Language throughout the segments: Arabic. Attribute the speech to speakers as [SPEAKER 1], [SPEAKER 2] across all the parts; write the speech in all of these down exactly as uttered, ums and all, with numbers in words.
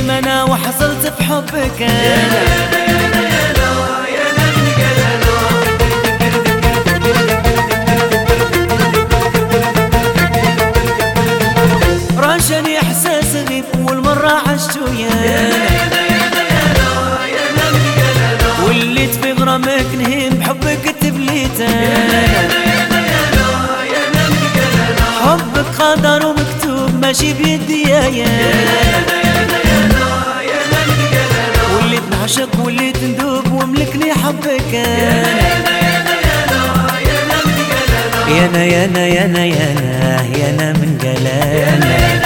[SPEAKER 1] سيمنا وحصلت في حبك أنا. راشني احساس غيب اول مرة عشت وياك، وليت في غرامك نهيم بحبك تبليت انا. حبك قدر ومكتوب ماشي بيدي يا وليت نعشق وليت ندوب وملكني حبك انا. يانا يانا يانا يانا يانا من جلانا.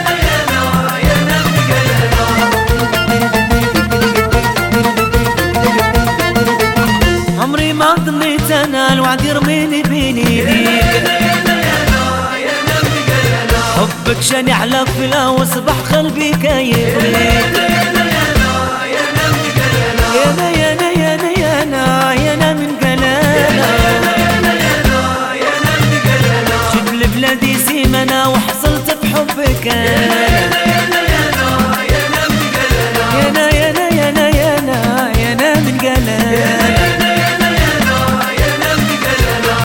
[SPEAKER 1] عمري ما ظنيت انا الوعد يرميني بيني بيك، حبك شاني على فلا واصبح قلبي كايف ليك. يانا يانا يانا يانا يانا من جلانا. جيت لبلادي سيمنا وحصلت في حبك.